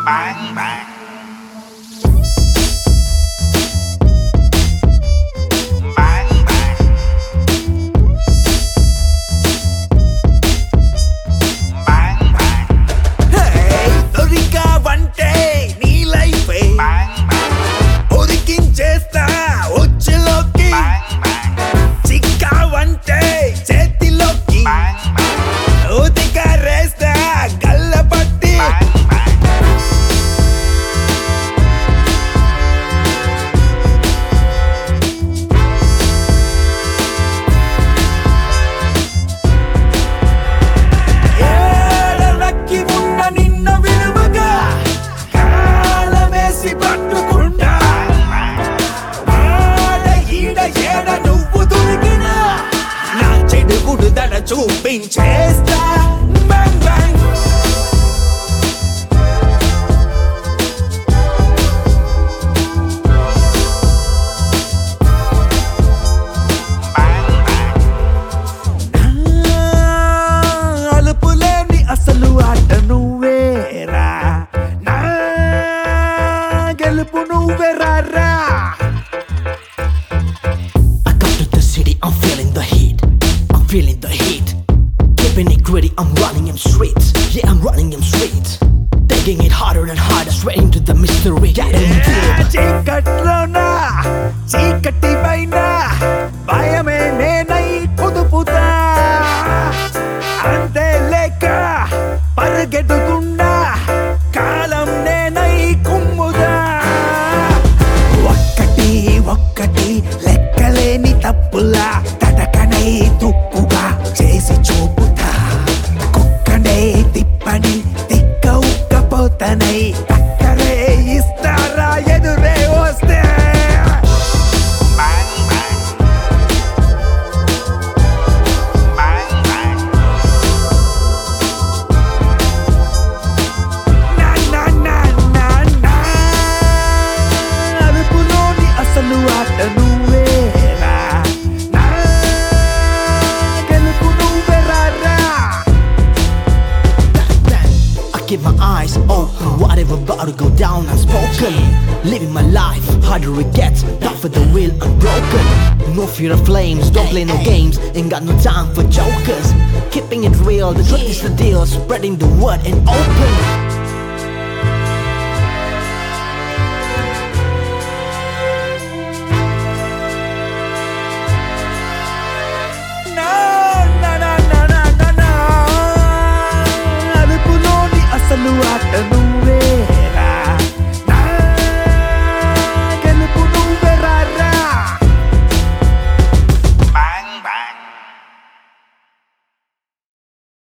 Bang bang. Bang bang. Bang bang. Hey, దొరికావంటే నీ లైఫే Bang bang. ఉరికించేస్తా ఉచ్చులోకి Bang bang. చిక్కావంటే చేతిలోకి Bang bang. ఉతికారేస్తా గల్లపట్టి Bang bang. ఏడలకి ఉన్న నిన్న విలువగా కాలమేసి పట్టుకుంటా ఆడ ఈడ ఏడ నువ్వు దొరికినా నా చెడుగుడు దడ చూపించేస్తా Bang bang. Bang bang. అలుపులేని అసలు ఆట నువ్వేరా నా గెలుపు నువ్వేరా I come to the city, I'm feeling the heat. I'm feeling the heat. Keeping it gritty, I'm running him straight. Yeah, I'm running him straight. Taking it harder and harder, straight into the mystery. Getting deep. చీకట్లోనా చీకటి పైన భయమే నేనై కుదుపుతా అంతే లేక పరిగెడుతున్నా కాలం నేనై కుమ్ముదా ఒక్కటి ఒక్కటి లెక్కలేని తప్పులా తడకనై తుప్పుగా చేసి చూపుతా కుక్కనే తిప్పని తిక్క ఉక్కపోతనై అక్కడే ఇస్తారా ఎదురే వస్తే Bang bang. Bang bang. నా నా నా నా నా అదుపులోని అసలు ఆట నువ్వేరా నా గెలుపు నువ్వేరా I keep my eyes open, whatever about to go down unspoken. Living my life, harder it gets, not for the real unbroken. No fear of flames, don't play no games, ain't got no time for jokers. Keeping it real, the truth is the deal, spreading the word and open.